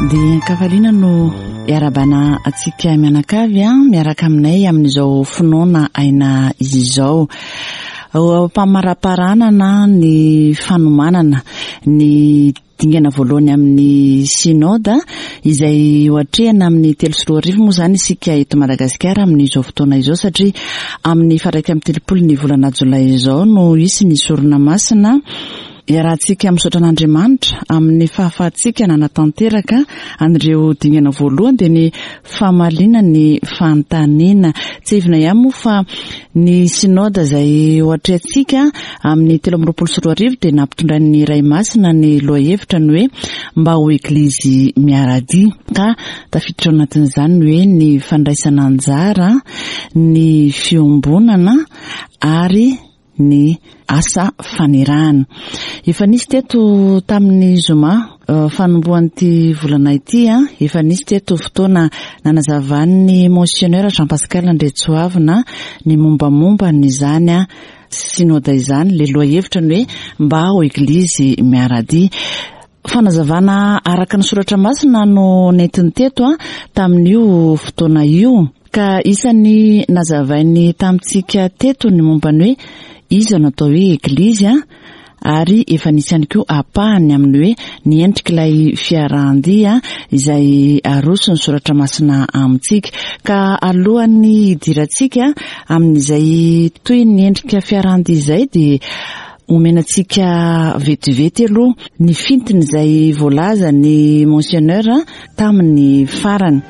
Dia Kavalina no iarabana atsika mianakavy miaraka aminay amin'izao finoana aina izy izao. Mpamaraparanana ny fanomanana ny dingana voalohany amin'ny synode izay hoatrehana amin'ny 3 moa zany isika eto Madagasikara amin'izao fotoana izao satria amin'ny faraika amin'ny 30 ny volana Jolay izao no isy ny sorona masina iarahantsika misaotra an'Andriamanitra amin'ny fahafahantsika nanatanteraka an'ireo dingana voalohany dia ny famalina ny fanontaniana. Tsevina ihany moa fa ny synode izay hoatrehantsika amin'ny 13 dia nampitondran'ny Ray Masina ny lohahevitra ny hoe mba ho eglizy miaradia ka tafiditra anatin'izany ny hoe ny fandraisana anjara, ny fiombonana ary ny asa fanerahana. Efa nisy teto tamin'ny zoma fanombohan'ity volana ity efa nisy teto fotoana nanazavan'ny Monseigneur Jean Pascal Ndretsoavina ny mombamomba n'izany synode izany, le lohahevitra ny hoe mba ho eglizy miaradia. Fanazavana araka ny soratra masina no nentiny teto tamin'io fotoana io ka isan'ny nazavainy tamintsika teto ny mombany hoe iza natao hoe eglizy ary efa nisy ihany koa apahany amin'ny hoe ny endrik'ilay fiarahandia izay aroso ny soratra masina amintsika. Ka alohan'ny hidirantsika amin'izay toy ny endrika fiarahandia izay dia omenantsika vetivety aloha ny fintiny izay voalaza ny Monseigneur tamin'ny farany.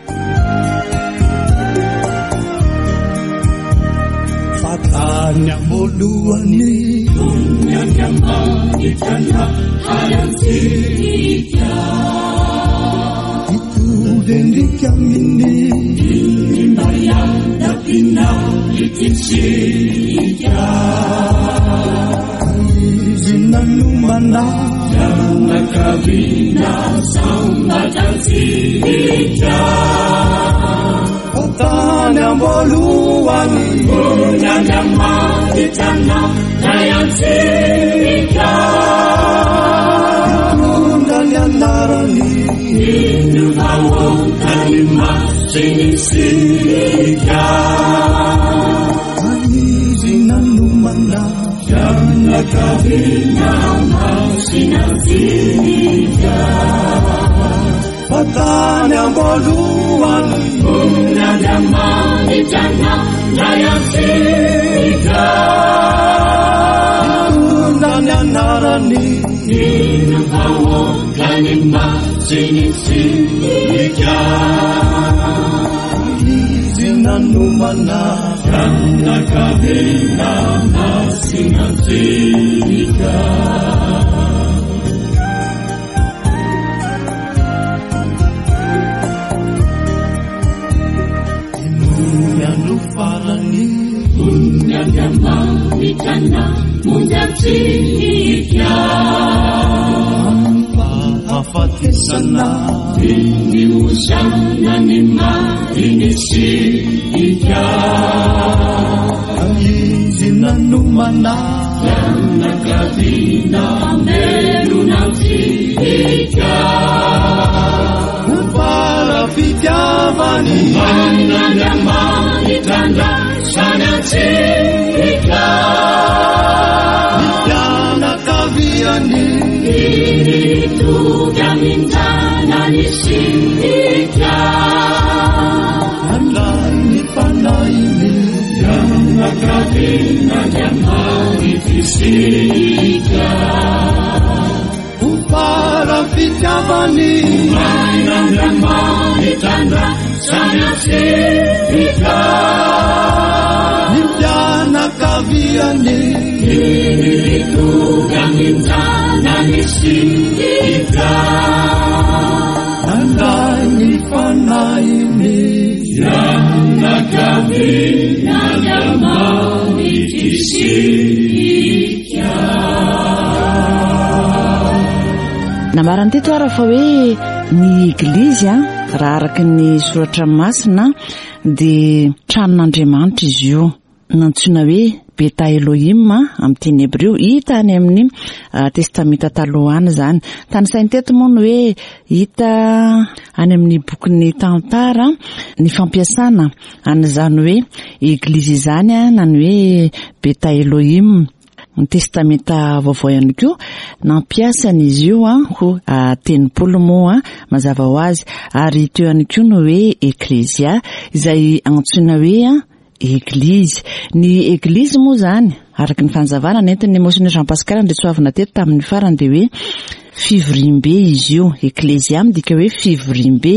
Nyamoluani nyamanyana hayantika itu vendika mini nimbayanda pina itinshika zinanumana yanakabina sambatantika Nyamoluani nyamanyana hayantika nyanarani inubawo kalima sinisika zinanumana yanakabina masinatika Nyamoluani nyamanyana hayantika nyanarani inubawo kalima sinisika zinanumana yanakabina masinatika Nyamanyana mundatika afatisana niusana ni marinisika zinanumana yanakabina melunatika uparafikyavani nyamanyana sanatika Nitana kaviani Nitugamintana nisika Nalani panaini Yanakabina nyamanitisika Uparafikyavani Nyamanyana sanatika Nitana kaviani Nitugamintana nisika Nandani panaini Yanakabina nyamanitisika Namarany teto ara fa hoe ny eglizy raha araka ny soratra masina dia tranon'Andriamanitra izy io. Nantsoina hoe Beta Elohim amin'ny teny Hébreu, hita any amin'ny testamenta taloha zany. Tany sainy teto moa ny hoe hita any amin'ny bokin'ny tantara ny fampiasana an'izany hoe eglizy izany na ny hoe Beta Elohim. Ny testamenta vaovao ihany koa nampiasana izy io ho tenimpolo moa mazava ho azy, ary teo ihany koa ny hoe eklésia izay antsoina hoe eglizy. Ny eglizy moa zany araka ny fanazavana nentin'ny Monseigneur Jean Pascal Ndretsoavina teto tamin'ny farany de hoe fivoriam-be izy io. Eklésia midika hoe fivoriam-be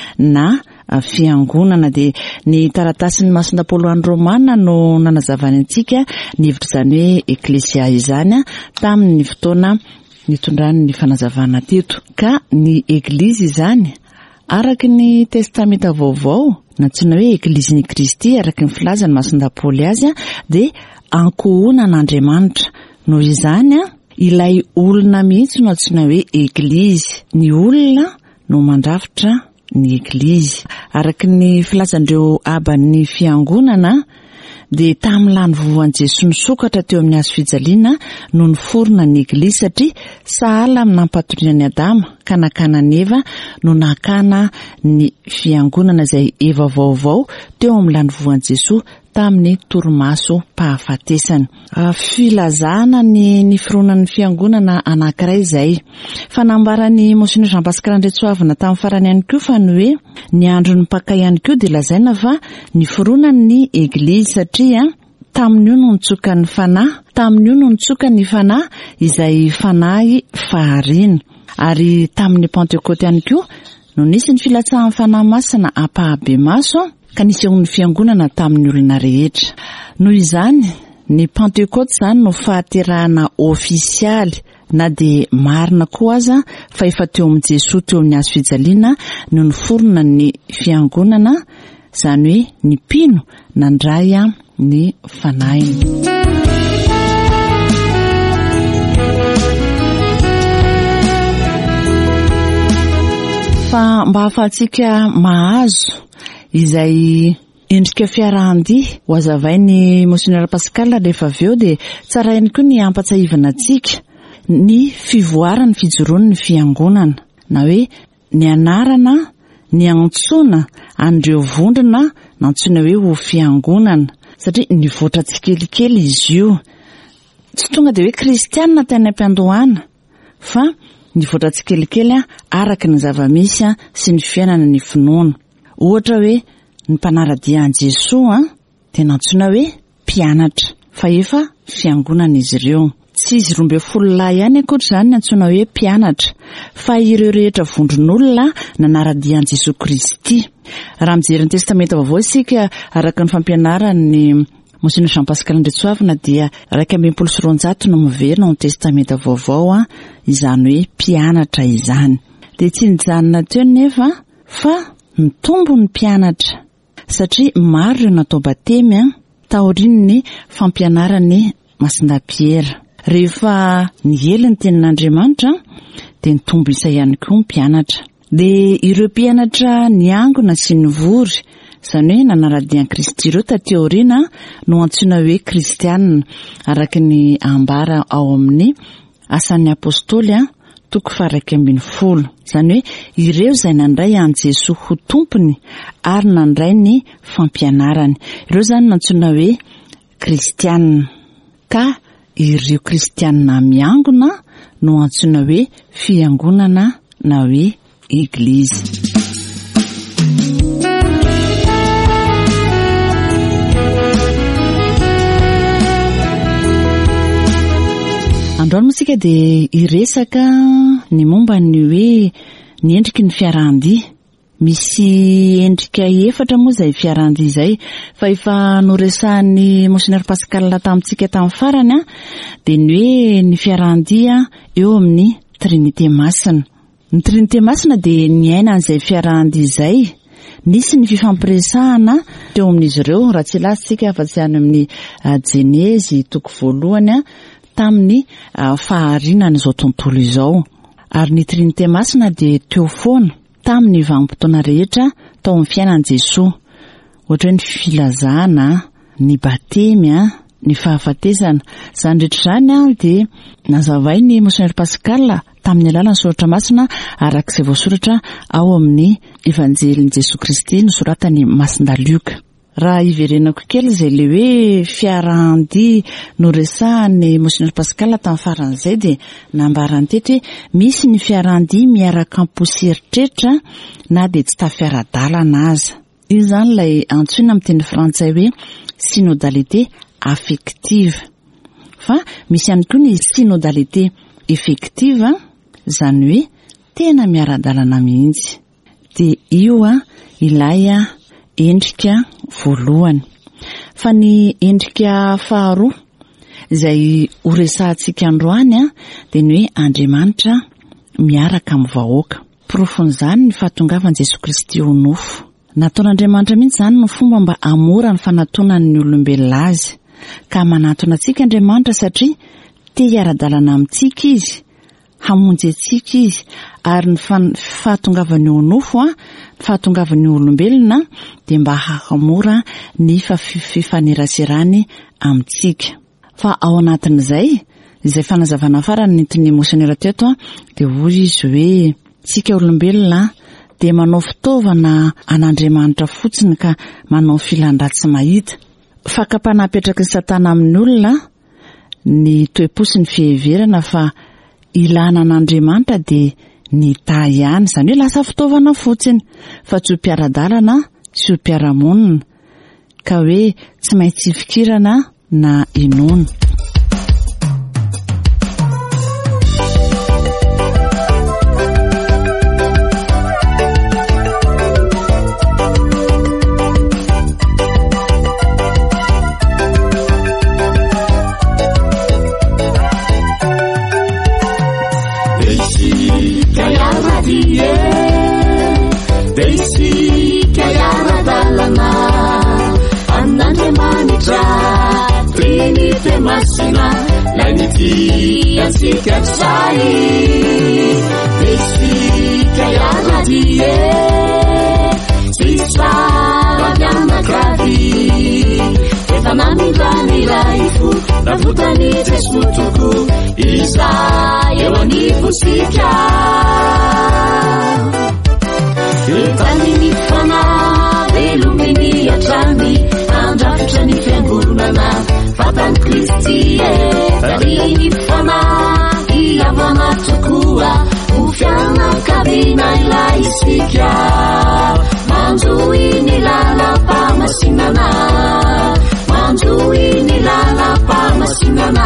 na fiangonana. De ny taratasin'ny Masina Paoly Romana no nanazavany antsika ny hevitra izany hoe eklésia izany tamin'ny fotoana nitondrany fanazavana teto. Ka ny eglizy izany araka ny testamenta vaovao natsoina hoe eklizin'i Kristy araka ny filazany Masina Paoly azy de ankohona an'Andriamanitra. Noho izany ilay olona mihitsy no antsoina hoe eglizy. Ny olona no mandrafitra ny eglizy araka ny filazandreo aban'ny fiangonana. De tamin'ny lany vovoan'i Jesoa nisokatra teo amin'ny hazo fijaliana no niforona ny eglizy, satria sahala amin'ny nampatorian'ny Adama ka nakana ny Eva no nakana ny fiangonana izay eva vaovao teo amin'ny lany vovoan'i Jesoa tamin'ny torimaso pahafatesany. Filazana ny fironan'ny fiangonana anankiray izay fanambaran'ny Monseigneur Jean Pascal Ndretsoavina tamin'ny farany ihany koa fa ny hoe ny andron'ny Paka ihany koa de lazaina fa ny fironan'ny eglizy, satria tamin'io no nitsoka ny fanahy, tamin'io no nitsoka ny fanahy izay fanahy faharina, ary tamin'ny Pentecôte ihany koa no nisy ny filatsahan'ny fanahy masina ampahabe maso ka nisy eo ny fiangonana tamin'ny olona rehetra. Noho izany ny Pentecôte zany no fahaterahana ofisialy na de marina koa aza fa efa teo amin'ny Jesoa teo amin'ny hazo fijaliana no niforona ny fiangonana, zany hoe ny mpino nandray ny fanahiny. Fa mba hahafahantsika mahazo izay endrika fiarahandia ho azavainy Monseigneur Pascal rehefa avy eo de tsara ihany koa ny ampatsahivana antsika ny fivoarany fijoroan'ny fiangonana, na hoe ny anarana ny antsoina andreo vondrona nantsoina hoe ho fiangonana, satria nivoatra tsikelikely izy io. Tsy tonga de hoe kristianina tany am-piandohana fa nivoatra tsikelikely araka ny zavamisy sy ny fiainana ny finoana. Ohatra hoe ny mpanara-dian'i Jesoa de nantsoina hoe mpianatra fa efa fiangonana izy ireo. Tsy izy 12 lahy ihany akoatra zany nantsoina hoe mpianatra fa ireo rehetra vondron'olona nanara-dian'i Jesoa Kristy. Raha mijery ny testamenta vaovao isika araka ny fampianaran'ny Monseigneur Jean Pascal Ndretsoavina dia 200 no miverina ny testamenta vaovao izany hoe mpianatra izany. De tsy nijanona teo nefa fa nitombo ny mpianatra, satria maro ireo natao batemy taorian'ny fampianarany Masina Piera. Rehefa niely ny tenin'Andriamanitra de nitombo isa ihany koa mpianatra. De ireo mpianatra niangona sy nivory, zany hoe nanara-dian'i Kristy ireo taty aoriana no antsoina hoe kristianina araka ny ambara ao amin'ny asan'ny apôstôly 1:10. Zany hoe ireo izay nandray an Jesoa ho tompony ary nandray ny fampianarany, ireo zany nantsoina hoe kristianina. Ka ireo kristianina miangona no antsoina hoe fiangonana na hoe eglizy. Androany mosika de iresaka ny momba ny hoe ny endriky ny fiarahandia. Misy endrika 4 moa zay fiarahandia zay, fa efa noresahan'ny Monseigneur Pascal tamintsika tamin'ny farany de ny hoe ny fiarahandia eo amin'ny Trinité Masina. Ny Trinité Masina de ny aina an'izay fiarahandia zay. Nisy ny fifampiresahana teo amin'izy ireo raha tsy lasitsika fa tsy any amin'ny Jenezy 1 tamin'ny faharinana izao tontolo izao. Ary ny Trinité Masina de teo foana tamin'ny vanim-potoana rehetra tao amin'ny fiainan'i Jesoa, ohatra ny filazana, ny batemy, ny fahafatesana. Zany rehetra zany dia nazavay ny Monseigneur Pascal tamin'ny alalan'ny soratra masina arak'izay voasoratra ao amin'ny evanjelin'i Jesoa Kristy nosoratany Masinda Luka. Raha iverenako kely izay le hoe fiarahandia noresahany Monseigneur Pascal tamin'ny faran'izay dia nambarany teto hoe misy ny fiarahandia miaraka amposieritreritra na dia tsy tafiara-dalana aza. Io zany ilay antsoina amin'ny teny frantsay hoe synodalité affective. Fa misy ihany koa ny synodalité effective, zany hoe tena miara-dalana mihitsy. Dia io ilay endrika voalohany. Fa ny endrika faharoa izay horesahantsika androany dia ny hoe Andriamanitra miaraka amin'ny vahoaka. Profon'izany ny fahatongavan'i Jesoa Kristy ho nofo. Nataon'Andriamanitra mihitsy izany no fomba mba hamora ny fanatonany ny olombelona azy. Ka manatona antsika Andriamanitra satria te hiara-dalana amintsika izy, hamonjy antsika izy, ary ny fahatongavany ho nofo, fahatongavany olombelona dia mba hahamora ny fifaneraserany amintsika. Fa ao anatin'izay, izay fanazavana farany nentin'ny Monseigneur teto dia hoy izy hoe tsika olombelona dia manao fitaovana an'Andriamanitra fotsiny ka manao filan-dratsy mahita. Fakapanapetraka ny Satana amin'ny olona ny toe-po sy ny fiheverana, fa ilana an'Andriamanitra dia ny ta ihany, izany hoe lasa fitaovana fotsiny fa tsy ho mpiara-dalana sy ho mpiara-monina, ka hoe tsy maintsy hifikirana na inoana. Deisika yara-dalana an'Andriamanitra Trinité masina lainity ansika tsay. Deisika yara-die sisavy anakavy efa namindrany raifo navotany Jesoa toko izay eo anivosika. Tany ny fana velomeny atrany andrafitra ny fiangonana fatany Kristy tany ny fana hiavana tokoa ho fianakaviana ilay isika manjohy ny lalam-pamasinana, manjohy ny lalam-pamasinana.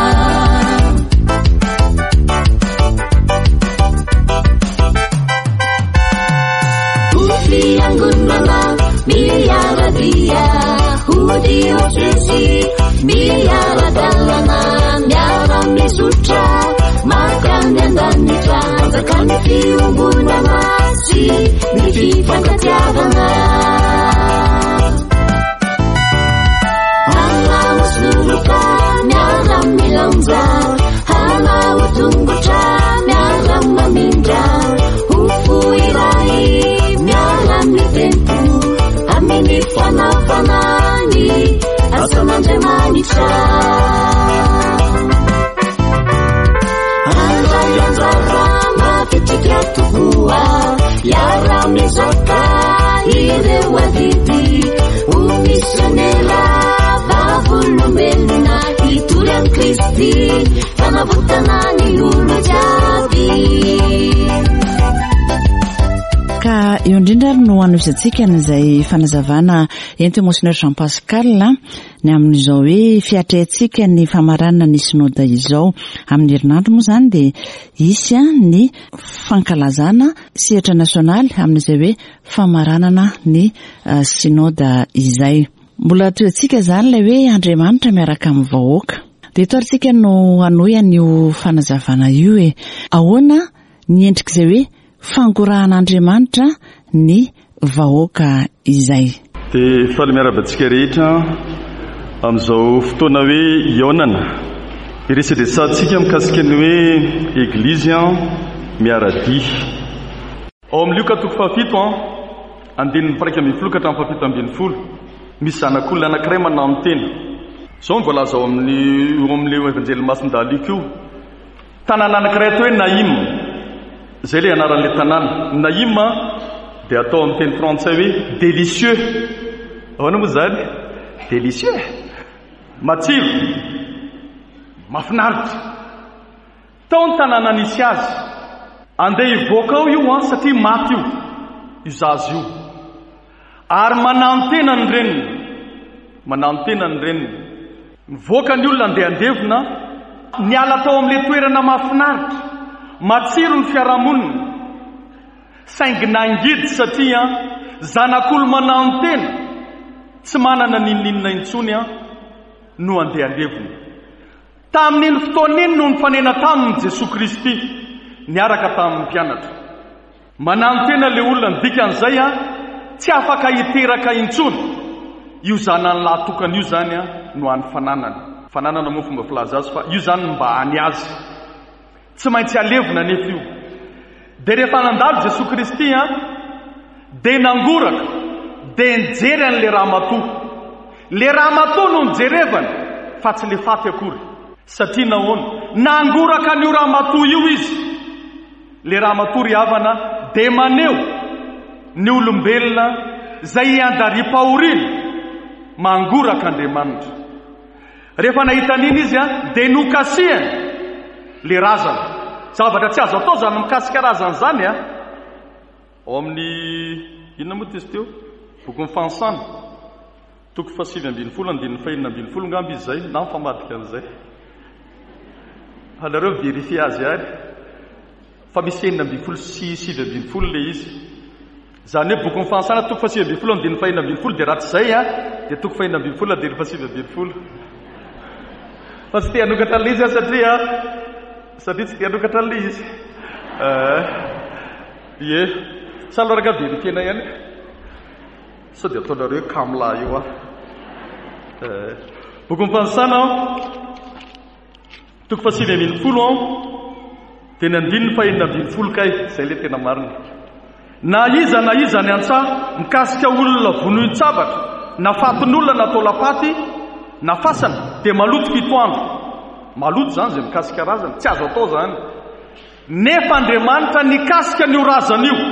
Fiangonana miara-dia Hudio Jesi miara-dalana miara-misotra makany andanitra zakany fiangonana sy ny fifankatiavana. Halao soroka miara-milanja, halao tongotra miara-mamindra, hofo iray miara-ny tempo aminy fanafanany asan'Andriamanitra. Andray anjara mafitrika tokoa iara-mizaka ireo adidy ho misionera vavolombelona hitory an'i Kristy fanavotana ny olo jiaby. Ka eo indrindra no anovisantsika n'izay fanazavana ento Monseigneur Jean Pascal ny amin'izao hoe fiatrehantsika ny famaranana ny sinoda izao. Amin'ny herinandro moa izany dia isy ny fankalazana sehatra nasionaly amin'izay hoe famaranana ny sinoda izay. Mbola toentsika izany ilay hoe Andriamanitra miaraka amin'ny vahoaka. Dia eto arintsika no hanohy an'io fanazavana io hoe ahoana ny endrik'izay hoe fangorahan'Andriamanitra ny vahoaka izay. Dia faly miarabantsika rehetra amin'izao fotoana hoe ionana iresadresantsika mikasika ny hoe eglizy miaradia. Ao amin'ny Luka toko fahafito andininy paraika ambin'ny folo ka hatramin'ny fahafito ambin'ny folo misy zanak'olona anankiray manao amin'ny tena zao ny voalaza ao amin'le evanjely masindalika io tanàna anankiray atao hoe Naïm zay le anaran'le tanàna Naïm dia atao amin'ny teny frantsay hoe délicieux ahoana moa zany délicieux matsiro mafinaritra tao ny tanàna nisy azy andeha hivoaka ao io satria maty io zazy io ary manantenany reniny mivoaka ny olona andeha andevina niala tao amin'le toerana mafinaritra matsiro ny fiarahamonina saingy nangidy satria zanak'olo manantena tsy manana ninninina intsony no andeha andevina tamin'iny fotoan'iny no nifanena taminy Jesosy Kristy niaraka tamin'ny mpianatra manantena le olona nidikan'izay tsy afaka hiteraka intsony io zanany lahatokana io zany no any fananana moa fomba filaza azy fa io zany mba any azy tsy maintsy alevina nefa io dia rehefa nandalo Jesosy Kristy dia nangoraka dia nijery an'le rahamatoa le rahamatoa no nijerevany fa tsy le faty akory satria nahoana nangoraka n'io rahamatoa io izy le rahamatoa ry havana dia maneho ny olombelona zay andari-pahoriana mangoraka Andriamanitra rehefa nahitan'iny izy dia nokasihany le razana zavatra tsy azo atao zany mikasika razana zany ao amin'ny inona moa tezy teo boky mifansana toko 7:1 ngamby izy zay na mifamadika an'izay anareo vérifie azy ary fa misy 9:7 sy 7:20 le izy zany hoe boky mifansana toko 7:1 dia raha tsy zay dia toko 7:20 dia 7:20 fa tsy te hanokatra le izy satria tsy te hanokatra le izy saloraka vérifiena ihany sao dia ataonareo kamla io boky mifansana toko 7:20 dia nandininy 7:20 kay zay le tena marina na iza ny antsaha mikasika olona vonohin-tsabatra na fatin'olona natao lapaty na fasana dia maloto 7 andro maloto zany zay mikasika razana tsy azo atao zany nefa Andriamanitra nikasika n'io razana io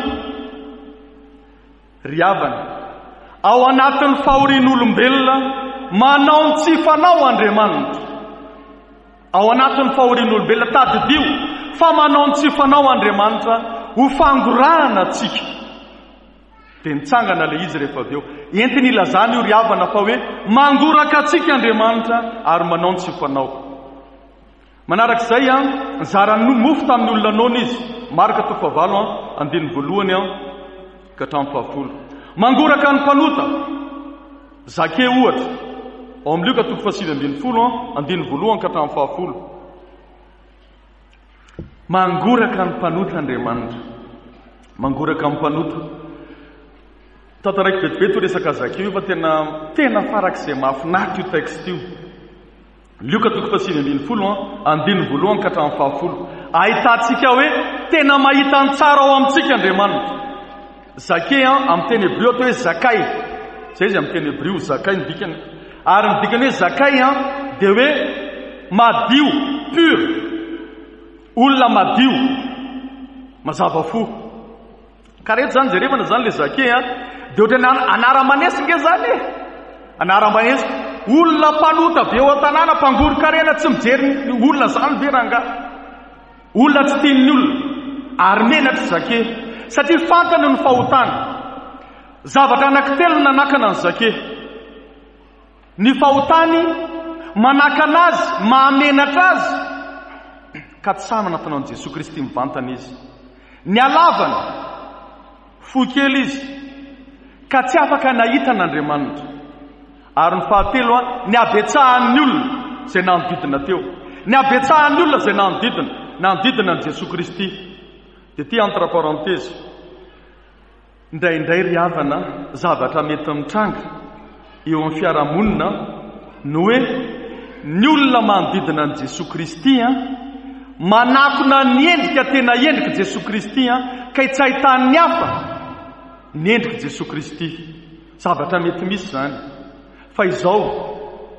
ry havana ao anatin'ny fahorian'olombelona manao ny tsy fanao Andriamanitra ao anatin'ny fahorian'olombelona tadidio fa manao ny tsy fanao Andriamanitra ho fangorahana atsika dia nitsangana le izy rehefa avy eo entiny ilazany io ry havana fa hoe mangoraka atsika Andriamanitra ary manao ny tsy fanao manarak'izay nizarany mofo tamin'ny olona naona izy marika toko 9:1 ka hatramin'ny 10 mangoraka ny mpanota Zake ohatra ao amin'ny Luka toko 7:1 ka hatramin'ny 10 mangoraka ny mpanota Andriamanitra mangoraka ny mpanota tataraiky betibety ho resaka Zake io fa tena farak'izay mahafinaritra io texte io Luka toko 7:1 ka hatramin'ny 10 ahitantsika hoe tena mahita ny tsara ao amintsika Andriamanitra Zake amin'ny teny hebreo atao hoe Zakay zay izy amin'ny teny hebreo Zakay ny dikany ary ny dikany hoe Zakay dia hoe madio pur olona madio mazava fo ka rehetra zany jerevana zany le Zake dia ohatrany anara-manesy nge zany anara-manesy olona mpanota be ao an-tanàna mpangoro-karena tsy mijery olona zany be ranga olona tsy tian'ny olona ary menatra Zake satria fantany ny fahotany zavatra anankitelo nanakana ny Zake ny fahotany manakana azy mahamenatra azy ka tsy samy natanao an'i Jesosy Kristy mivantana izy ny alavany fokely izy ka tsy afaka nahita n'Andriamanitra ary ny fahatelo ny abetsahan'ny olona zay nanodidina teo ny abetsahan'ny olona zay nanodidina an'i Jesosy Kristy dia ty entre parenthèse indraindray ry havana zavatra mety mitranga eo amin'ny fiarahamonina no hoe ny olona manodidina an'i Jesosy Kristy manakona ny endrika tena endrika Jesosy Kristy ka tsy ahitany hafa ny endrika Jesosy Kristy zavatra mety misy zany fa izao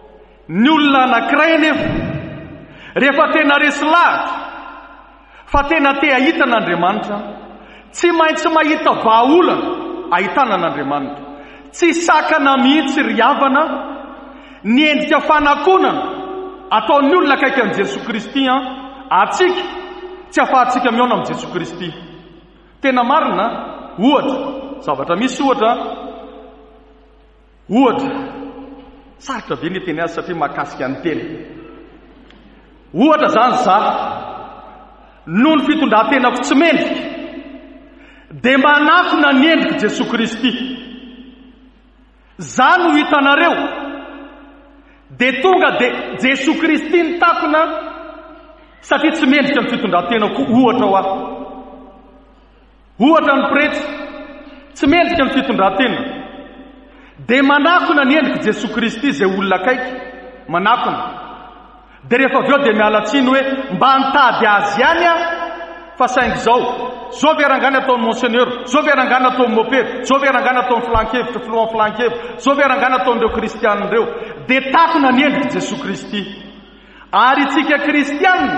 ny olona anankiray nefa rehefa tena resy lahatra fa tena te ahita n'Andriamanitra tsy maintsy mahita vahaolana ahitana n'Andriamanitra, tsy sakana mihitsy ry havana ny endrika fanakonana ataon'ny olona akaiky amin'i Jesosy Kristy atsika tsy afahantsika miaona amin'i Jesosy Kristy. Tena marina, ohatra zavatra misy ohatra sarotra be ny teny azy satria mahakasika ny teny. Ohatra zany noho ny fitondran-tenako tsy mendrika dia manakona ny endrika Jesosy Kristy. Zany ho hitanareo dia tonga dia Jesosy Kristy ny takona satria tsy mendrika ny fitondran-tenako. Ohatra ny prety tsy mendrika ny fitondran-tena dia manakona ny endrika Jesosy Kristy izay olona akaiky manakona. Dia rehefa avy eo dia mialatsiny hoe mba nitady azy ihany fa saingy zao verangany ataon'ny monseigneur, zao verangany ataon'ny mopera, zao verangany ataon'ny filankevitra, filohan'ny filankevitra, zao verangany ataon'ireo kristianireo. Dia takona ny endrika Jesosy Kristy. Ary itsika kristianina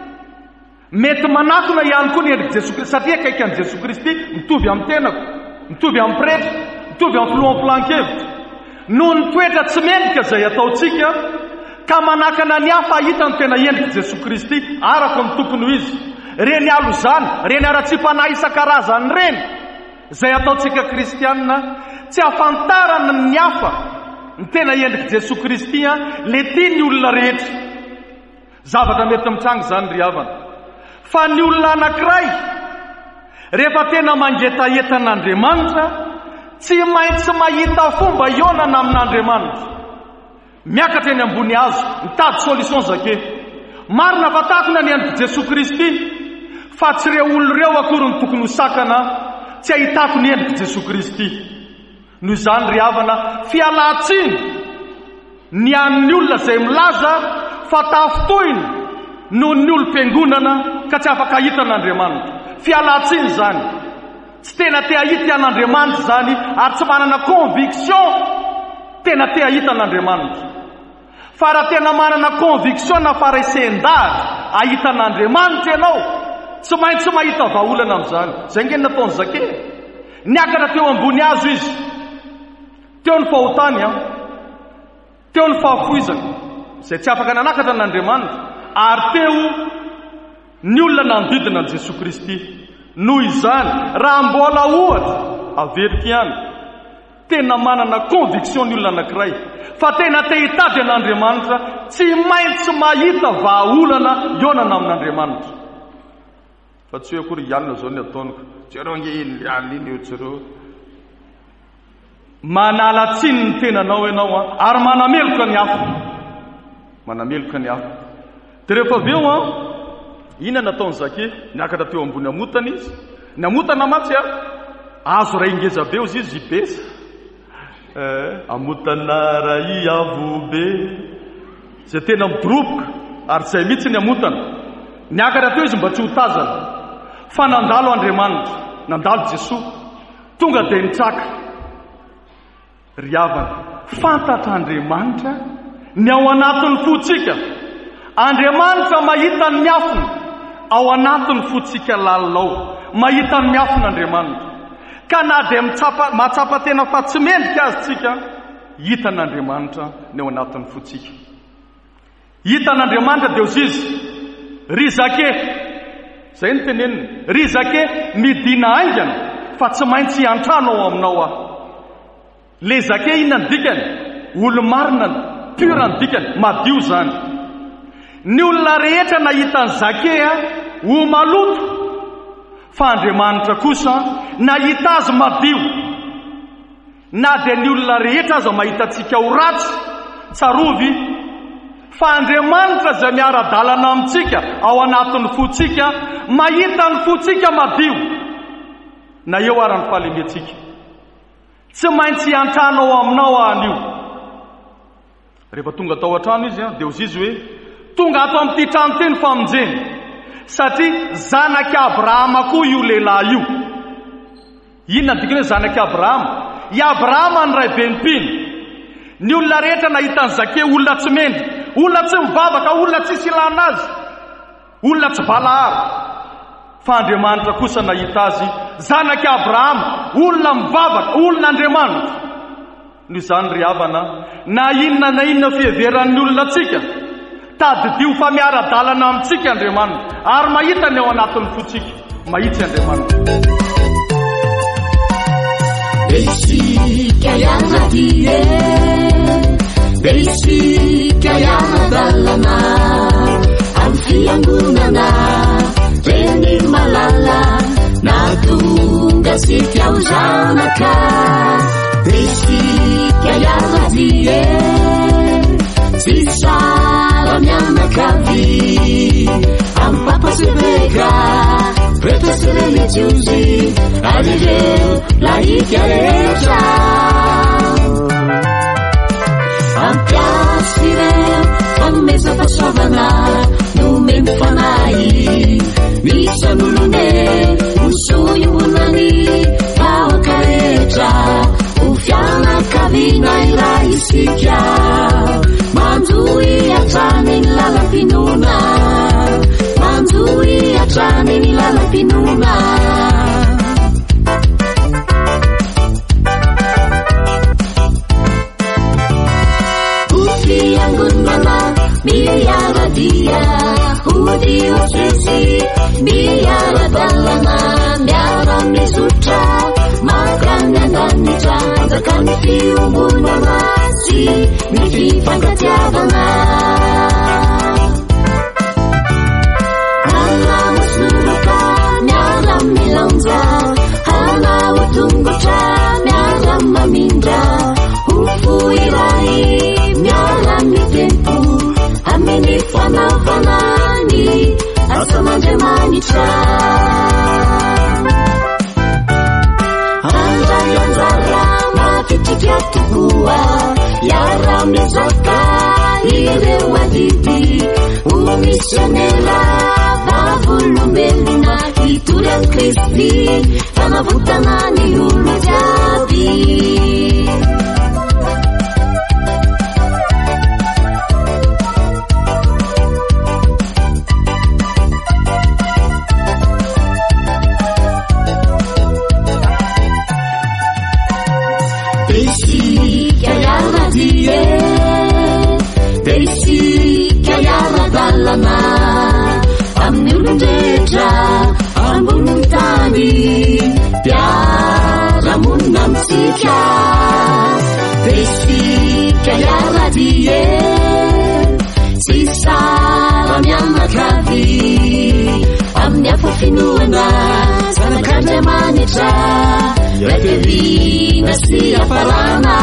mety manakona ihany koa ny endrika Jesosy Kristy satria akaiky an'i Jesosy Kristy mitovy amin'ny tenako, mitovy amin'ny prêtre, mitovy amin'ny filohan'ny filankevitra. Noho ny toetra tsy mendrika izay ataontsika ka manakana ny hafa ahita ny tena endrika Jesosy Kristy araka ny tokony ho izy. Reny alozany, reny ara-tsi-panahy isan-karazany reny izay ataontsika kristianina tsy ahafantarana ny hafa ny tena endrika Jesosy Kristy le tiany olona rehetra. Zavatra mety mitrangy zany ry havana fa ny olona anankiray rehefa tena mangetaeta n'Andriamanitra tsy maintsy mahita fomba ionana amin'Andriamanitra. Miakatra eny ambony hazo mitady solution zake. Marina fa takona ny endrika Jesosy Kristy fa tsy reo olo reo akory ny tokony ho sakana tsy ahitako ny endrika Jesosy Kristy. Noho izany ry havana fialatsiny ny an'ny olona izay milaza fa tafitohiny noho ny olom-piangonana ka tsy afaka ahita n'Andriamanitra. Fialatsiny zany. Tsy tena te ahita an'Andriamanitra zany ary tsy manana conviction tena te ahita n'Andriamanitra. Fa raha tena manana conviction na faresen-dahatra ahita n'Andriamanitra ianao tsy maintsy mahita vahaolana amin'izany. Zay nge nataony Zake. Niakatra teo ambony hazo izy, teo ny fahotany teo ny fahafoizana izay tsy afaka nanakatra n'Andriamanitra ary teo ny olona nanodidina an'i Jesosy Kristy. Noho izany raha mbola ohatra averika ihany tena manana conviction ny olona anankiray fa tena te hitady an'Andriamanitra tsy maintsy mahita vahaolana ionana amin'Andriamanitra. Fa tsy hoe akory ialina zao ny ataoniko tsyreo nge iny iny eo tsyreo. Manalatsiny ny tenanao ianao ary manameloka ny hafa. Manameloka ny hafa. Dia rehefa avy eo ina nataony Zake? Niakatra teo ambony amotana izy. Ny amotana matsy azo ray ingeza be izy ibesa. Amotana ray avo be zay tena midoroboka ary zay mihitsy ny amotana. Niakatra teo izy mba tsy ho tazana fa nandalo Andriamanitra, nandalo Jesosy, tonga dia nitsaka. Ry havana, fantatra Andriamanitra ny ao anatin'ny fotsika. Andriamanitra mahita ny afony ao anatin'ny fotsika lalao, mahita ny afony Andriamanitra. Ka na dia mahatsapa tena fa tsy mendrika azy tsika, hita n'Andriamanitra ny ao anatin'ny fotsika. Hita n'Andriamanitra dia izy ry Zake, zay ny teneniny, ry Zake midina aingana fa tsy maintsy hiantrano ao aminao Le Zake inona ny dikany? Olo marina pura ny dikany, madio zany. Ny olona rehetra nahita ny Zake ho maloto, fa Andriamanitra kosa nahita azy madio. Na dia ny olona rehetra aza mahita antsika ho ratsy, tsarovy, fa Andriamanitra izay miara-dalana amintsika ao anatin'ny fotsika, mahita ny fotsika madio. Na eo ara ny fahalemetsika. Tsy maintsy hiantrano ao aminao anio. Rehefa tonga tao an-trano izy dia izy hoe tonga ato amin'ity trano ity ny famonjeny satria zanaky Abrahama koa io lehilahy io. Inona dikany hoe zanaky Abrahama? I Abrahama ny ray benipiny. ny olona rehetra nahitany zake olona tsy mendy, olona tsy mivavaka, olona tsisy ilana azy, olona tsy valahary. Fa Andriamanitra kosa nahita azy zanaky Abrahama, olona mivavaka, olona Andriamanitra. Noho izany ry havana, na inona fiheveran'ny olona tsika, tadidio fa miara-dalana amintsika Andriamanitra, ary mahita ny ao anatin'ny fotsika, mahitsy Andriamanitra. Isika yaradie, isika yaradalana, amfiangunana, reni malala, natunga sika uzanaka. Isika yaradie, sisara mianakavi, ampapa sebeka, preta sereligiusi, adireu laikia ampiasire fanomeza fahasoavana no memfanay misan'olone osoimbonany vahoaka rehetra ho fianakaviana iray isika manjoy hatrany ny lalam-pinoana, manjoy hatrany ny lalam-pinoana. Ufiangunana miaradia, udio sesi miaradalana, miara mizutra makanyandanitra, zakani fiumbunana si mififangatiavana. Hala musnuruka miara milanja, hala utungutra miara mamindra, ufuirai miara mitempu, amini fanafanani asamandremanitra. Andrayanzara mafitika tukua, yara mezaka ireu adidi, umisionera vavulumbelina, ituran Kristi fanavutana ni ulujabi. Isika yaradie, isika yaradalana, amin'ny olon-drehetra ambony tany, piaramonina amintsika. Isika yaradie, sy sara mianakavy, amin'ny afafinoana zanak'Andriamanitra, referina sy afarana.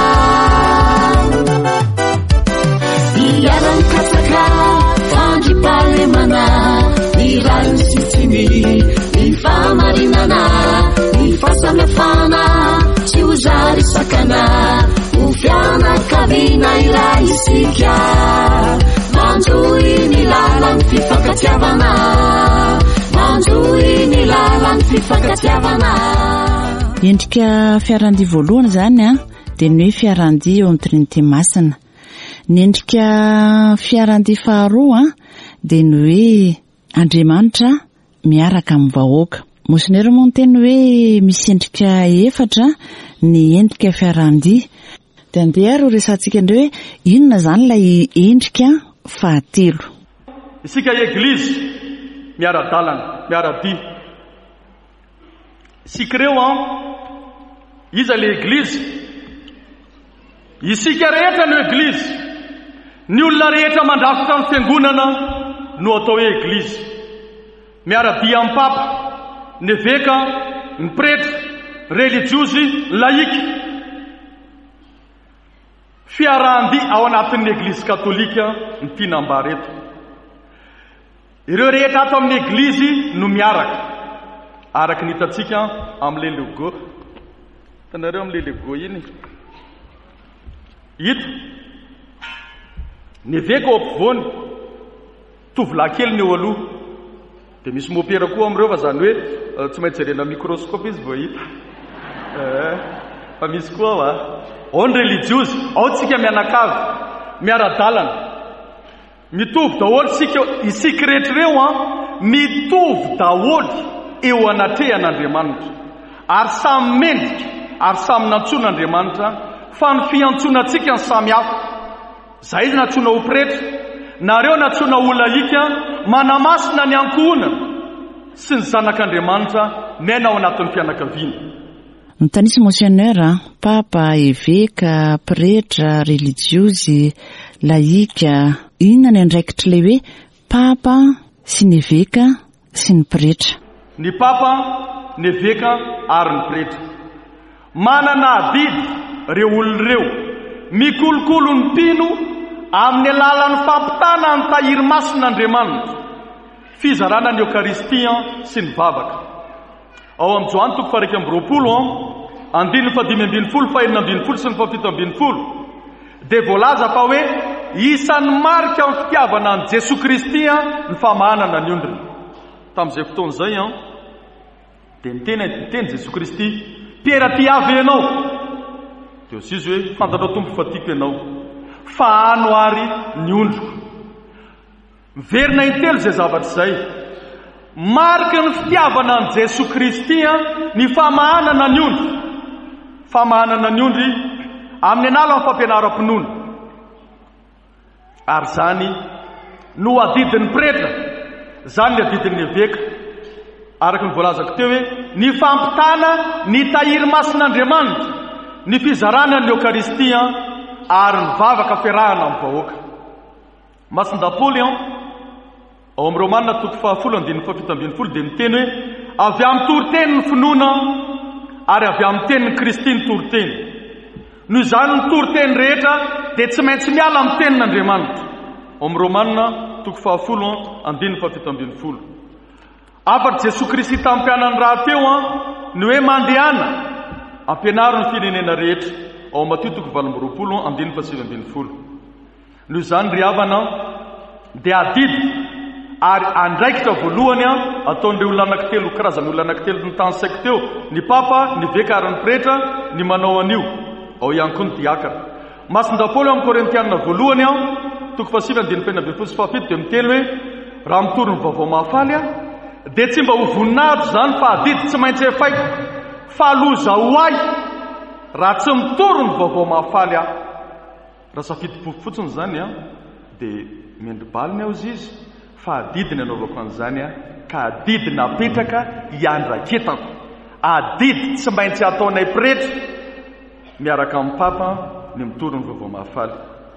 Iaran-katsaka fandripalemana, ny rano sitsiny, ny famarinana, ny fahasamihafana, tsy ho zary sakana, ho fianakaviana iray isika, manjoy ny lalan'ny fifankatiavana, manjoy ny lalan'ny fifankatiavana. Endrika fiarandi voalohany zany dia ny hoe fiarandi eo amin'ny Trinité Masina. Ny endrika fiarandi faharoa dia ny hoe Andriamanitra miaraka amin'ny vahoaka. Mosonera moa ny teny hoe misy endrika efatra ny endrika fiarandi. Dia andeha ary ho resantsika indray hoe inona zany ilay endrika fahatelo. Isika eglizy miara-dalana, miara-dia. Sikreo iza le eglizy, isika rehetra no eglizy, ny olona rehetra mandrafitra amin'ny fiangonana no atao hoe eglizy. Miara-dia amin'ny papa, ny eveka, ny pretra, religiosy, laïque. Fiarahandi ao anatin'ny eglizy katolika ny tinam-bary eto. Ireo rehetra ato amin'ny eglizy no miaraka, araka ny hitatsika amin'le logo. Tanareo amin'le logo iny hita ny eveka ao ampovoany, tovolahy kely ny eo aloha, dia misy mopera koa amin'ireo fa zany hoe tsy maintsy jerena microscope izy vao hita. fa misy koa ao ny religiosy, ao tsika mianakavy miara-dalana, mitovy daholo isika rehetrareo mitovy daholo eo anatrehan'Andriamanitra, ary samy mendrika ary samy nantsoan'Andriamanitra, fa ny fiantsoanantsika ny samy hafa. Zay izy natsoana ho pretra, nareo natsoana ho laika, manamasina ny ankohonana sy ny zanak'Andriamanitra miaina ao anatin'ny fianakaviana. Nytanisa monseigneur, papa, évêque, pretra, religiosy, laïque, inona ny andraikitra le hoe papa sy ny évêque sy ny pretra? Ny papa, ny évêque ary ny pretra manana adidy reo olon'ireo mikolokolo ny mpino amin'ny alalan'ny fampitana ny tahiry masin'Andriamanitra, fizarana ny Eucharistia sy ny vavaka. Ao amin'ny Joany 2:20, 5:5, 5:11 sy ny 7:20 dia voalaza fa hoe isan'ny marika amin'ny fitiavana an' Jesosy Kristy ny famahanana ny ondriny. Tamin'izay fotoan'izay dia niteny Jesosy Kristy, Piera ty avy ianao, dia izy hoe fantatrao tompo fa tiako ianao, fa ano ary ny ondriko. Miverina intelo izay zavatra izay, marika ny fitiavana an' Jesosy Kristy ny famahanana ny ondry, famahanana ny ondry amin'ny analan'ny fampianaram-pinoana, ary zany no adidin'ny pretra, zany ny adidin'ny évêque, araka ny voalazako teo hoe ny fampitana ny tahiry masin'Andriamanitra, ny fizarana ny Eucharistia ary ny vavaka fiarahana amin'ny vahoaka. Masin-dapoly ao amin'ny Romanina 10:7-7 dia miteny hoe avy amin'ny toriteny ny finoana ary avy amin'ny tenin'ny Kristy ny toriteny. Noho izany ny toriteny rehetra dia tsy maintsy miala amin'ny tenin'Andriamanitra. Ao amin'ny Romanina 10:7-7. Afa-ry Jesosy Kristy tamin'ny mpianany raha teo ny hoe mandehana ampianaro ny firenena rehetra. Ao Matthieu 20:7-7. Noho izany ry havana dia adidy ary andraikitra voalohany ataon'ireo olona anankitelo, karazany olona anankitelo ny tany saiko teo, ny papa, ny évêque ary ny pretra ny manao an'io. Ao ihany koa ny diakana. Masin-dapoly amin'ny Korintianina voalohany 7:7 dia miteny hoe raha mitory ny vaovao mahafaly dia tsy mba ho voninahitra zany fa adidy tsy maintsy efaiko, fa loza ho ay raha tsy mitory ny vaovao mahafaly raha safidy fotsiny zany dia mendribaliny ao izy, fa adidy ny anaovako an'izany ka adidy napetraka iandraketako, adidy tsy maintsy ataonay pretra miaraka amin'ny papa ny mitory ny vaovao mahafaly.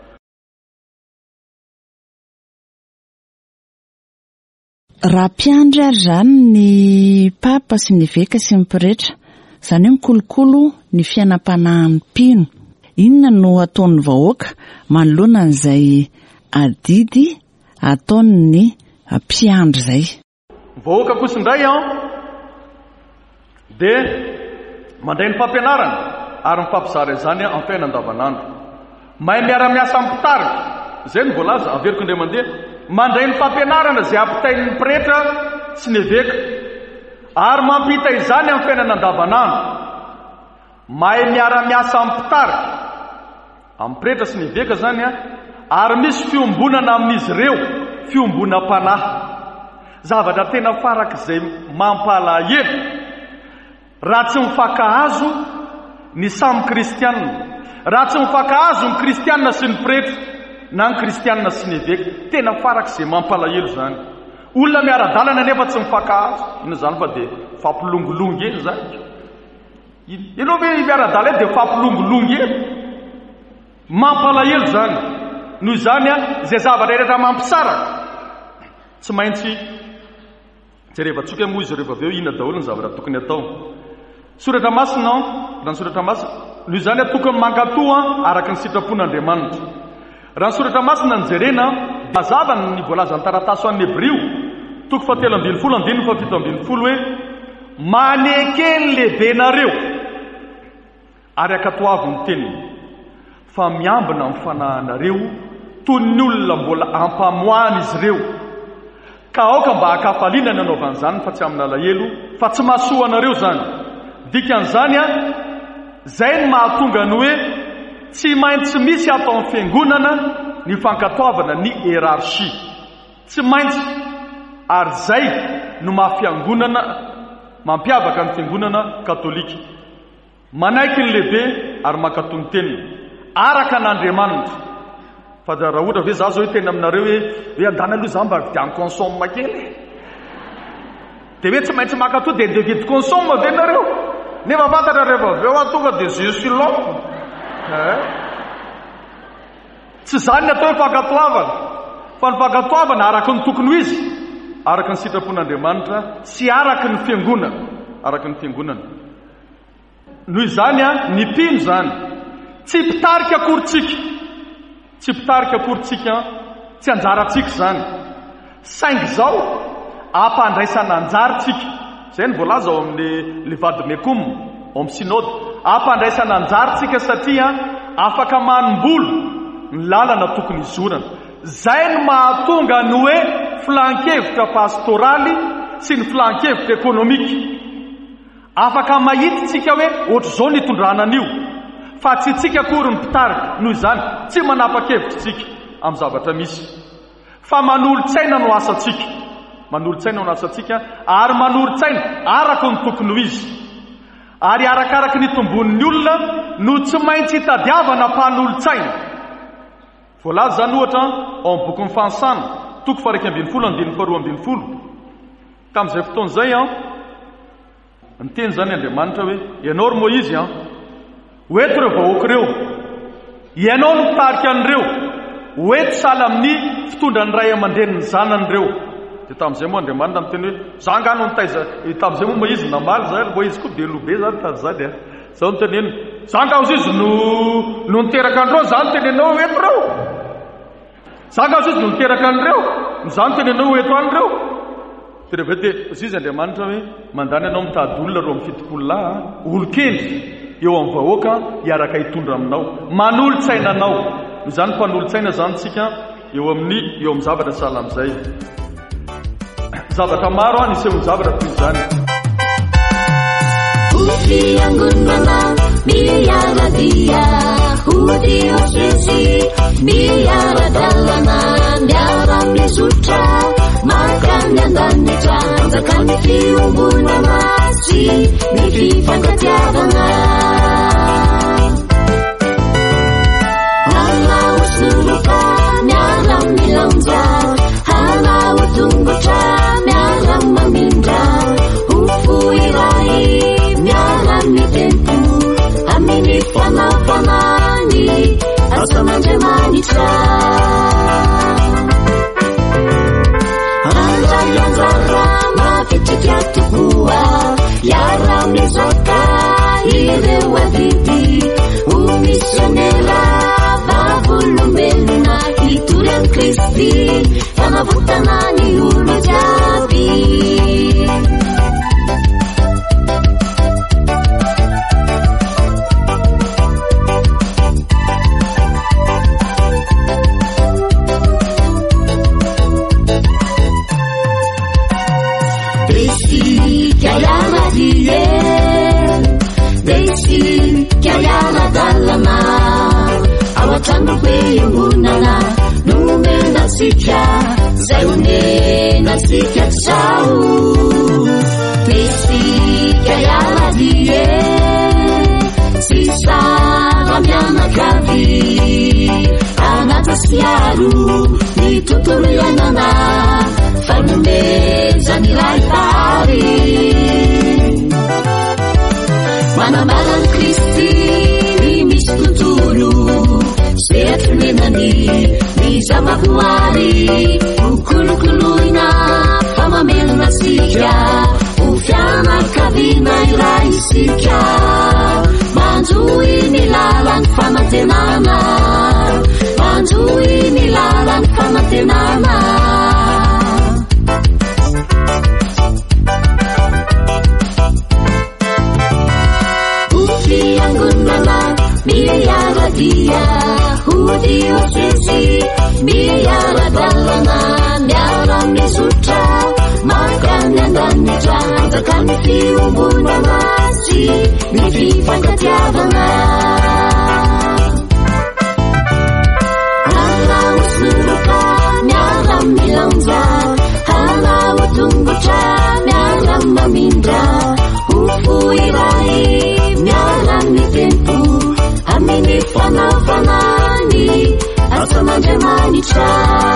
Raha mpiandry ary zany ny papa sy ny évêque sy ny pretra, zany hoe mikolokolo ny fiainam-panahin'ny mpino, inona no ataon'ny vahoaka manoloana an'izay adidy ataon'ny mpiandry zay? Vahoaka kosa indray dia mandray ny fampianarana ary mifampizara izany amin'ny fiainana andavanandro. Mahay miara-miasa amin'ny mpitarika, izay ny voalaza averiko indray mandeha, mandray ny fampianarana izay ampitain'ny pretra sy ny évêque ary mampita izany amin'ny fiainana andavanandro. Mahay miara-miasa amin'ny mpitarika, amin'ny pretra sy ny évêque zany ary misy fiombonana amin'izy ireo, fiombonam-panahy. Zavatra tena farak'izay mampalahelo raha tsy mifankahazo ny samy kristianina, raha tsy mifankahazo ny kristianina sy ny pretra na ny kristianina sy ny évêque, tena farak'izay mampalahelo zany. Olona miara-dalana nefa tsy mifankahazo, ino zany fa dia fampilongolongy eny zany. Ianao hoe miara-dala dia fampilongolongy eny, mampalahelo zany. Noho izany izay zavatra rehetra mampisaraka tsy maintsy jerevatsoka moa izy rehefa avy eo ina daholo ny zavatra tokony atao. Soratra masina raha ny soratra masina, noho izany tokony mankatoa araka ny sitrapon'Andriamanitra. Raha ny soratra masina ny jerena mazava ny voalaza ny taratasy an'ny Hebreo 7:7 hoe manekeny lehibe nareo ary akatoavy ny teniny fa miambina amin'ny fanahinareo toy ny olona mbola ampamoahana izy ireo, ka aoka mba hakafaliana ny anaovan'izany fa tsy amin'ny alahelo fa tsy mahasoa anareo zany. Dikan'izany zay ny mahatonga ny hoe tsy maintsy misy atao amin'ny fiangonana ny fankatoavana ny hierarchie, tsy maintsy. Ary zay no mahafiangonana mampiavaka ny fiangonana katolika, manaiky ny lehibe ary mankatony teniny araka n'Andriamanitra. Fa raha ohatra ve za zao hoe tena aminareo hoe andana aloha za mba vidiany consomme kely, dia hoe tsy maintsy mankatony dia ndevidy consomme ve nareo, nefa fantatra rehefa aveo atonga dia Jésus lôko. Tsy zany atao hoe fankatoavana, fa ny fankatoavana araky ny tokony ho izy, araky ny sitrapon'Andriamanitra sy araky ny fiangonana, araky ny fiangonana. Noho izany ny mpino zany tsy pitarika akorytsika, tsy pitarika akorytsika, tsy anjaratsika zany, saingy zao ampandraisana anjaritsika. Zay ny voalaza ao amin'ny levade mekum ao amin'ny synode, ampandraisana anjaritsika satria afaka manombola ny lalana tokony izorana. Zay ny mahatonga ny hoe flankevitra pastoraly sy ny flankevitra ekonomika. Afaka mahititsika hoe ohatr'izao ny itondrana an'io, fa tsy tsika akory ny pitarika. Noho izany tsy manapa-kevitra tsika amin'ny zavatra misy, fa manolo-tsaina no asantsika, manolo-tsaina no asantsika, ary manolo-tsaina araka ny tokony ho izy, ary arakaraky ny tombon'ny olona no tsy maintsy hitadiavana mpanolo-tsaina. Voalaza zany ohatra ao amin'ny boky ny fahansana toko 2:12 tamin'izay fotoan'izay ny teny zany Andriamanitra hoe ianao ry Moizy hoeto ireo vahoaka ireo, ianao no pitarika an'ireo, hoeto sahala amin'ny fitondra ny ray aman-dreny ny zanan'ireo. Dia tamin'izay moa Andriamanitra miteny hoe za ngano nitaiza, tamin'izay moa Moizy namaly zay, Moizy koa be lobe zany tazany zao ny teneny, za ngano izy no niteraka andreo, za ny tenenao hoeto reo, za ngano izy no niteraka an'ireo, za ny tenenao hoeto an'ireo. Dia rehefa dia izy Andriamanitra hoe mandany anao mitady olona ro amin'ny fitopolona olon-kely eo amin'ny vahoaka hiaraka hitondra aminao, manolo-tsaina anao. Izany mpanolo-tsaina zany tsika eo amin'ny zavatra sahala amin'izay. Zavatra maro anisehony zavatra toy izany. Fiangonana miara-dia hodiosesy miara-dalana miara-mizotra makany an-danitra anjakany fiangonana sy ny fifankatiavana hanao soroka miara-milanja hanao tongotra miara-mamindra hofo iray miara-mitempo amin'ny fanafanany asan'Andriamanitra andrayanjara mafitrika tokoa iara-mizoaka ireo adidy ho misionera vavolombelona hitory an'i Kristy fanavotana ny olo jiaby. Desi kayana dalana awatando kuyungunana numena sika zaune sika chau. Desi kayana die sisa ramyana kavi anata siaru ni tuturianana fanumeza nilai pari manambalan Kristi ni misy tontolo sehatronenany ny zavaboary hokolokoloina famamelona sika ho fianakaviana iray sika manjoy ny lalan'ny fanantenana manjoy ny lalan'ny fanantenana. Miara-dia hodiosesy miara-dalana miara-mizotra makany an-danitra anjakany fiangonana tsy ny fifankatiavana alaosoroka miala milanja alao tongotra miala mamindra ufuirai miala ny tempo aminy fanafanany asan'andriamanitra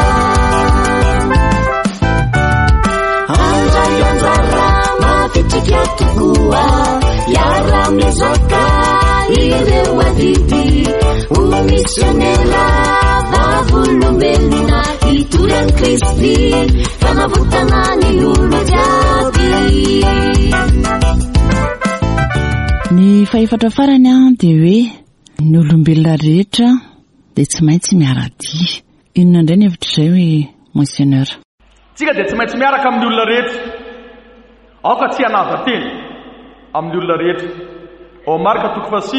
andrayanjara mafitrika tokoa yara mezaka ireo adidy omisionera vavolombelona itoran Kristy fanavotana ny olo jiaby. Ny fahefatra farany dia hoe ny olombelona rehetra dia tsy maintsy miaradia. Inona indray ny hevitra izay hoe monseigneur? Tsika dia tsy maintsy miaraka amin'ny olona rehetra. Aoka tsy hanavan-teny amin'ny olona rehetra. Ao Marka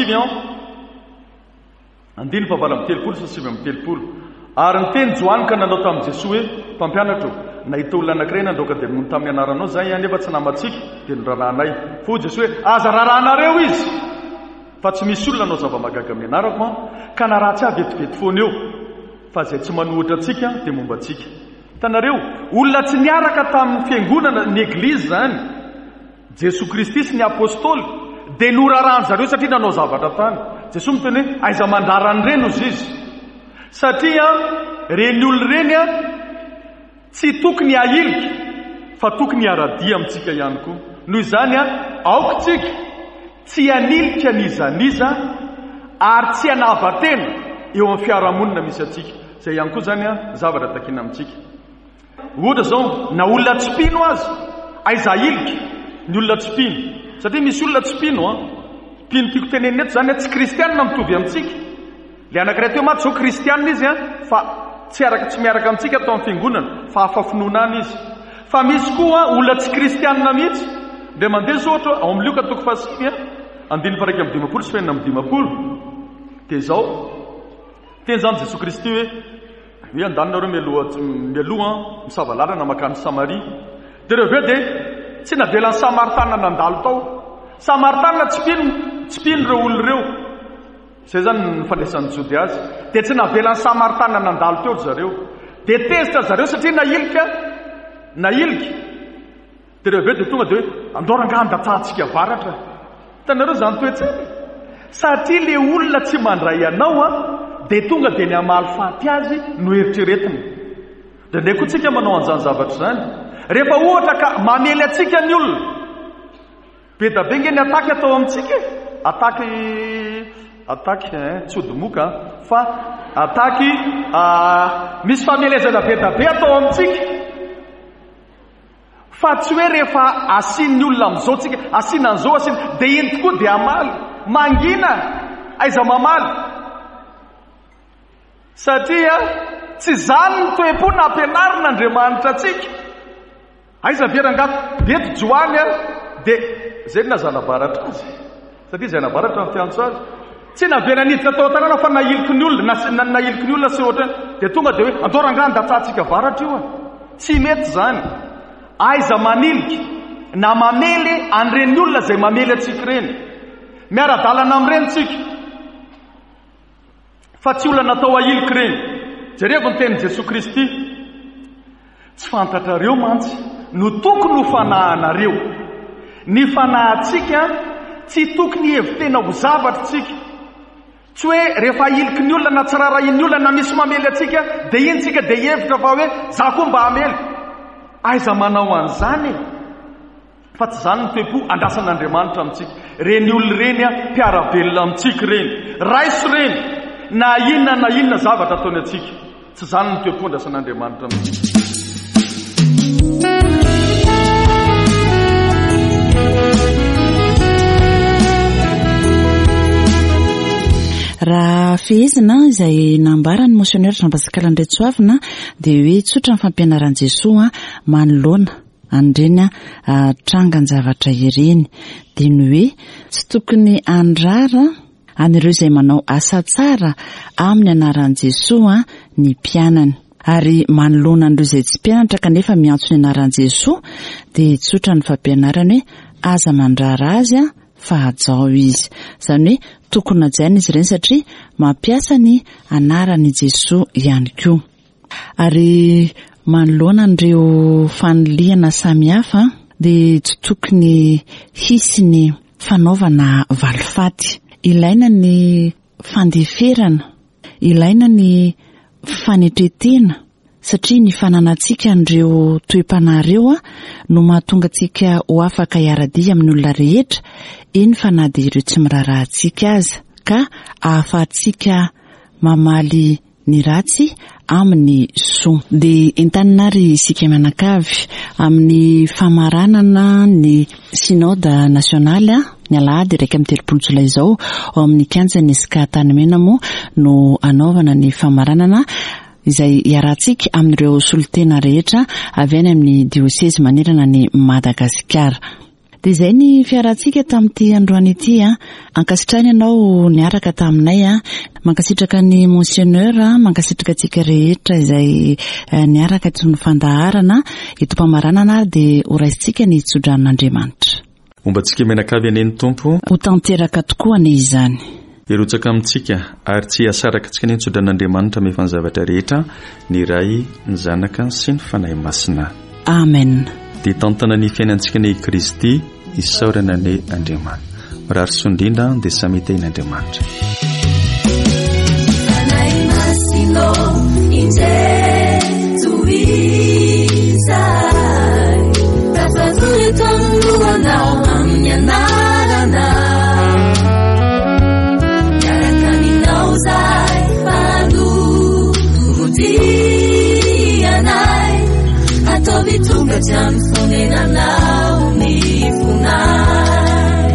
7:9-7:30. Ary niteny Joany ka nanao tamin'i Jesosy hoe mpampianatro nahita olona anankiray nandoaka dia mony tamin'ny anaranao zay nefa tsy namatsika dia norarahanay. Fo Jesosy hoe aza rarahanareo izy fa tsy misy olona anao zava-magaga amin'ny anarako ka na raha tsy avetivety foana eo fa zay tsy manohitra antsika dia momba antsika. Hitanareo olona tsy niaraka tamin'ny fiangonana ny eglizy zany Jesosy Kristy sy ny apôstôly dia norarahan zareo satria nanao zavatra tany. Jesosy miteny hoe aiza mandarany reny ozy izy satria reny olona reny tsy tokony ahiliky fa tokony aradia amintsika ihany koa. Noho izany aokitsika tsy hanilika nizaniza ary tsy hanavatena eo amin'ny fiarahamonina misy atsika. Zay ihany koa zany zavatra takina amintsika. Ohatra zao na olona tsy pino azy aiza ahiliky ny olona tsy pino satria misy olona tsy pino pino tiako tenenina eto zany tsy kristianina mitovy amintsika. Le anankiray teo maty zao kristianina izy fa tsy miaraka amintsika atao amin'ny fiangonana fa hafa finoana izy. Fa misy koa olona tsy kristianina mihitsy dia mandeha zao ohatra ao amin'ny Luka 5:1-5:20 dia zao teny zany Jesosy Kristy hoe andanonareo mialoha misavalalana makany Samaria. Dia reo dia tsy navelan'ny Samaritana nandalo tao. Samaritana tsy pino ireo olona ireo. Zay zany ny fandraisan'ny Jody azy. Dia tsy navelan'ny Samaritana nandalo teo zareo. Dia tezitra zareo satria nahilika. Dia reo dia tonga dia hoe andoranganda tsahantsika varatra. Hitanareo zany toetsana. Satria le olona tsy mandray anao dia tonga dia ny amaly faty azy no eritreretiny. Dia ndray koa tsika manao an'izany zavatra zany. Rehefa ohatra ka mamely atsika ny olona be da be nge ny ataky atao amintsika ataky tsodomoka fa ataky misy famelezana be da be atao amintsika fa tsy hoe rehefa asiany olona amin'izao tsika asiana an'izao asiana dia iny tokoa dia amaly mangina aiza mamaly satria tsy zany ny toe-po na ampianarin'Andriamanitra atsika. Aiza verangato beto Joany dia zay nazanabaratra azy satria zay nabaratra ny fiantso azy tsy navena niditra tao tanàna fa nahiliky ny olona sy ohatra dia tonga dia hoe andorangany da tsahantsika varatra io tsy mety zany. Aiza maniliky na mamely an'ireny olona zay mamely atsika reny miara-dalana amin'ireny tsika fa tsy olona natao ahiliky reny. Jerevy ny tenin' Jesosy Kristy tsy fantatrareo mantsy no tokony ho fanahanareo. Ny fanahantsika tsy tokony hevitena ho zavatra tsika. Tsy hoe rehefa ahiliky ny olona na tsy rarahin'ny olona na misy mamely atsika dia iny tsika dia hevitra fa hoe za koa mba hamely. Aiza manao an'izany fa tsy zany ny toe-po andrasan'Andriamanitra amintsika. Reny olona reny mpiara-velona amintsika reny raiso reny na inona zavatra ataony atsika. Tsy zany ny toe-po andrasan'Andriamanitra amintsika. Raha fehezina izay nambarany monseigneur Jean-Pascal Andretsoavina dia hoe tsotra ny fampianaran'i Jesosy manoloana an'ireny trangan zavatra ireny dia ny hoe tsy tokony andrara an'ireo izay manao asa tsara amin'ny anaran'i Jesosy ny mpianany. Ary manoloana an'ireo izay tsy mpianatra kanefa miantso ny anaran'i Jesosy dia tsotra ny fampianarany hoe aza mandrara azy fahajao izy. Izany hoe tokony hajaina izy ireny satria mampiasa ny anaran'i Jesoa ihany koa. Ary manoloana an'ireo fanoliana samihafa dia tsy tokony hisy ny fanaovana valifaty. Ilaina ny fandeferana, ilaina ny fanetretena satria ny fananantsika an'ireo toe-panareo no mahatonga antsika ho afaka hiara-dia amin'ny olona rehetra, eny fa na dia ireo tsy miraharahantsika aza, ka ahafahantsika mamaly ny ratsy amin'ny soa. Dia entanina isika mianakavy amin'ny famaranana ny synode nasionaly ny alahady 1 Jolay izao ao amin'ny kianjan'ny SK Tanimena moa no anaovana ny famaranana izay hiarantsika amin'ireo solotena rehetra avy any amin'ny diosesy manerana ny Madagasikara. Dia izay ny fiarantsika tamin'ity androany ity ankasitrany ianao niaraka taminay mankasitraka ny monseigneur mankasitraka antsika rehetra izay niaraka tsy ny fandaharana eto-pamaranana dia horaisintsika ny tsodran'Andriamanitra. Ombantsika menakavy aneny tompo ho tanteraka tokoa ane izany. Irotsaka amintsika ary tsy hasaraka antsika ny tsodran'Andriamanitra mefa ny zavatra rehetra ny Ray, ny Zanaka sy ny Fanahy Masina. Amen. Dia tantana ny fiainantsika ny Kristy isaorana ny Andriamanitra. Mirary sondindra dia samy tehin'Andriamanitra. Fanahy Masina injetuizay tafadhuri tanuruanao amin'ny anarana miarakaninao zay fanolodianay ataovy tonga hatramy fonenanao ny fonay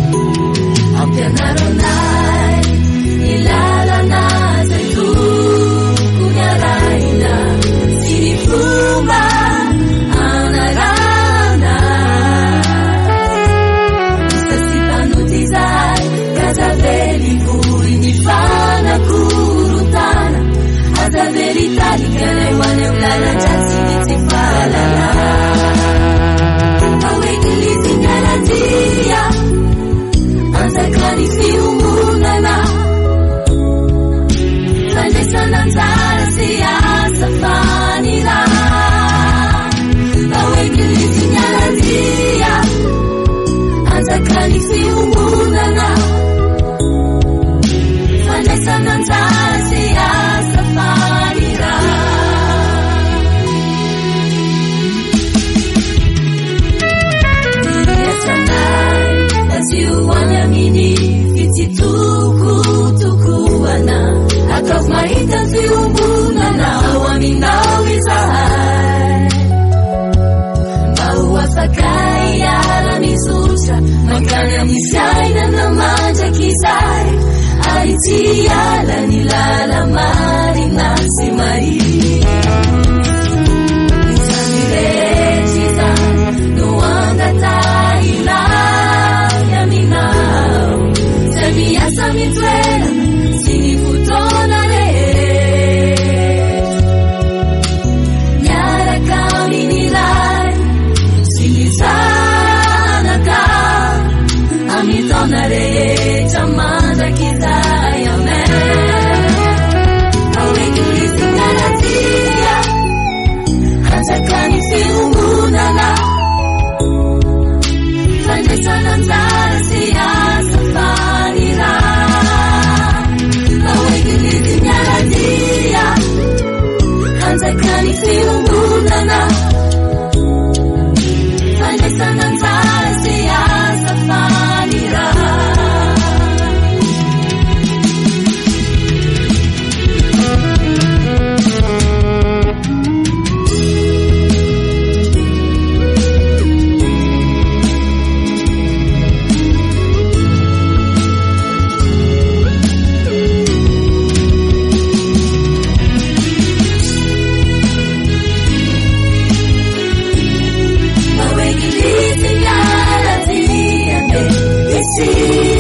ampianaranay ny lalana zay tokony araina sy ny fomba anarana iska sy mpanoty zay kazavely vory ny fanakorotana azavely talikanay ho any amin'ny lalan-dratsy ny tsy fahalala ao eglizy miaradia anjakany fiomonana fandesana anjara sy asa fanira ao eglizy miaradia anjakany fiomonana fandesana anjara sy asa fanira iasanay azioany aminy fitsitokotokoana ataovy mahita fiomonana ao aminao izahay mba ho afaka hiara mizotra mankany amin'ny fiainana mandraky izay ary tsy hiala ny lala marina sy marina izany rehetra izany no angatahilany aminao zay miasa mitoerana sy ny fotoana rehetra miaraka amin'ny ray sy ny zanaka amin'ny taona rehetra mandraky izay amen ao eglizy miaradia anjakany fiomonana fandesana anjara sy asa fanira ao eglizy miaradia anjakany fiomonana fandesana anjara sy asa fanira see